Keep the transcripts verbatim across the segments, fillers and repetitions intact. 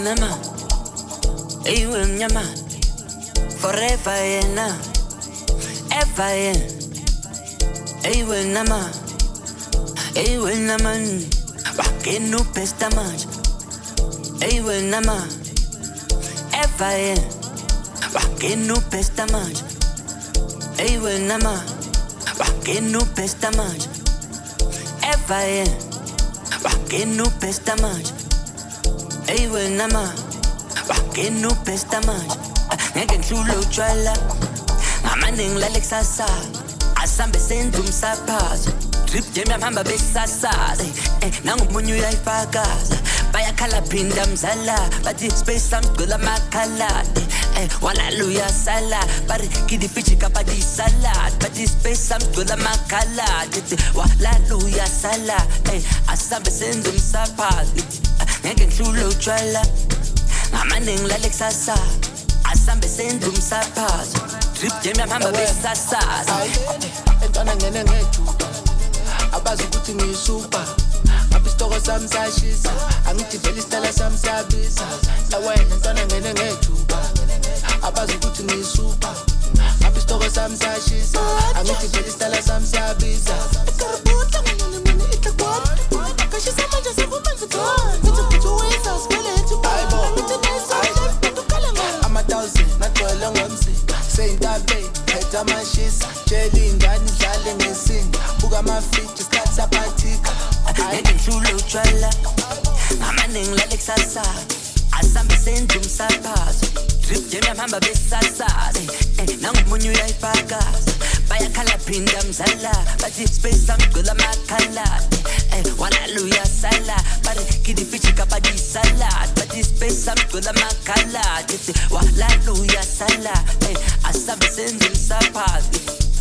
nama, iwe mnyama, forever yena, ever yen. Iwe nama, iwe naman, wakinu pesta maj. Iwe nama, ever yen, wakinu pesta maj. Iwe nama, wakinu pesta maj. Ever yen, wakinu pesta maj. Iwe nama, wakinu pesta maj. Ngeke ngihlulo utshwala, ngamaningi lale kusasa. Asambe senza umsaphazo, drip jam yamhamba besasaza. Eh, nangomunye uyayifakaza, bayakhala phinda mzala. Bathi space samgcwela amakhala. Eh, walala uyasala, bari kidi fichi kapadi salad. Bathi space samgcwela amakhala. Walala uyasala, eh, asambe senza umsaphazo. Ngeke ngihlulo utshwala, ngamaningi lale kusasa. Asambe senza umsaphazo, drip jam yamhamba besasaza. Entwana ngene ngejuba, abazi ukuthi ngiyisupa. Ngapha isitoko sami sashisa, angithi vele isitala sami siyabiza. Wena entwana ngene ngejuba, abazi ukuthi ngiyisupa. Ngapha isitoko sami sashisa, angithi vele isitala sami siyabiza. Ikarabutla ngene mini itakwami, kashisa manje sekumanzi gone. Ngithi futhi uweza sibele ethi bhayibo, ngithi nesa left ukhala ngani. Ama-thousand nagcwele ngomzimba, seyintabe phethe amashisa. Jeli ingane idlale ngesinga, buka amafiji isikhathi saphathika. Ngeke ngihlulo utshwala, ngamaningi lale kusasa. Asambe senza umsaphazo, drip jam yamhamba besasaza. Eh, nangomunye uyayifakaza, bayakhala phinda mzala. Bathi space samgcwela amakhala. Eh, walala uyasala, bari kidi fichi kapadi salad. Bathi space samgcwela amakhala. Walala uyasala, eh, asambe senza umsaphazo.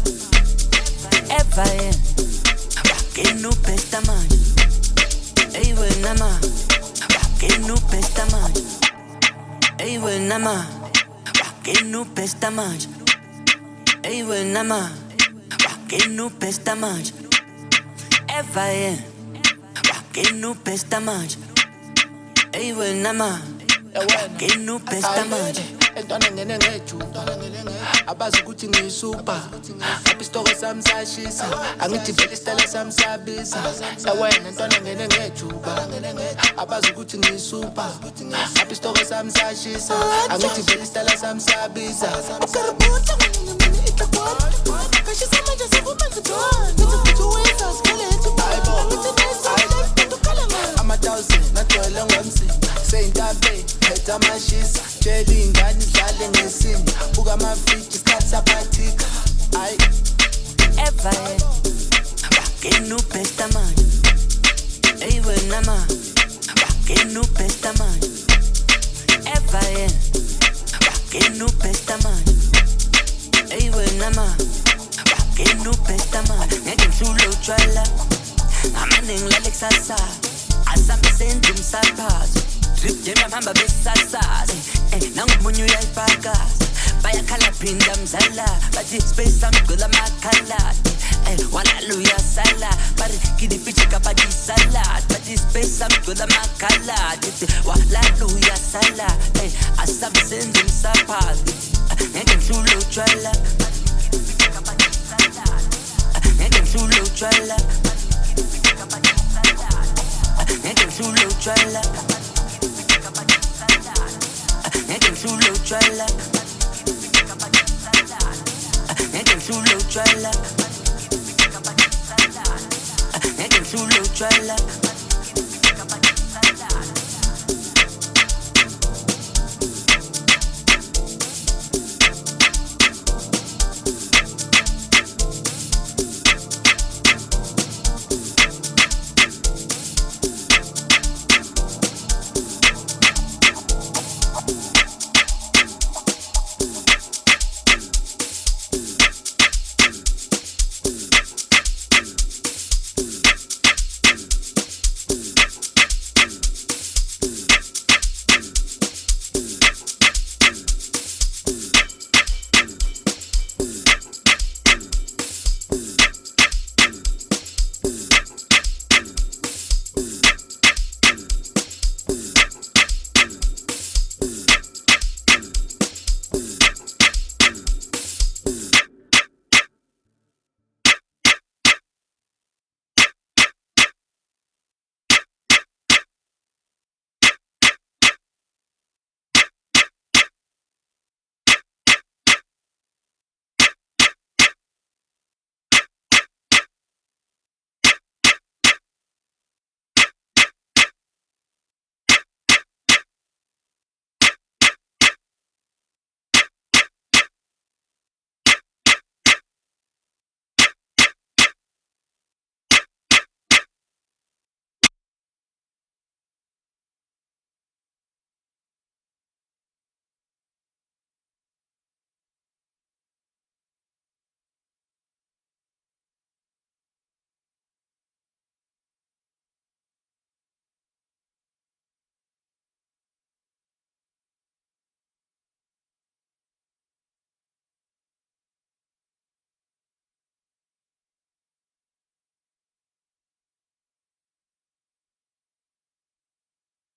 Ever yen, wakinu pesta manje. Iwe nama, wakinu pesta manje. Iwe nama, wakinu pesta manje. Iwe nama, wakinu pesta manje. Ever yen, wakinu pesta manje. Iwe nama, wakinu pesta manje. Entwana ngene ngejuba, abazi ukuthi ngiyisupa. Ngapha isitoko sami sashisa, angithi vele isitala sami siyabiza. Wena entwana ngene ngejuba, abazi ukuthi ngiyisupa. Ngapha isitoko sami sashisa, angithi vele isitala sami siyabiza. Ukarabutla ngene mini itakwami, kashisa manje sekumanzi gone. Ngithi futhi uweza sibele ethi bhayibo, ngithi nesa left ukhala ngani. Ama-thousand nagcwele ngomzimba, seyintabe phethe amashisa. Jeli ingane idlale ngesinga, buka amafiji isikhathi saphathika. Ayi ever yen, wakinu pesta manje. Iwe nama, wakinu pesta manje. Ever yen, wakinu pesta manje. Iwe nama, wakinu pesta manje. Ngeke ngihlulo utshwala, ngamaningi lale kusasa. Asambe senza umsaphazo, drip jam yamhamba besasaza. Eh, nangomunye uyayifakaza, bayakhala phinda mzala. Bathi space samgcwela amakhala. Eh, walala uyasala, bari kidi fichi kapadi salad. Bathi space samgcwela amakhala. Walala uyasala, eh, asambe senza umsaphazo. Ngeke ngihlulo utshwala, ngeke ngihlulo utshwala, ngeke ngihlulo utshwala. Ngeke ngihlulo utshwala, ngeke ngihlulo utshwala, ngeke ngihlulo utshwala.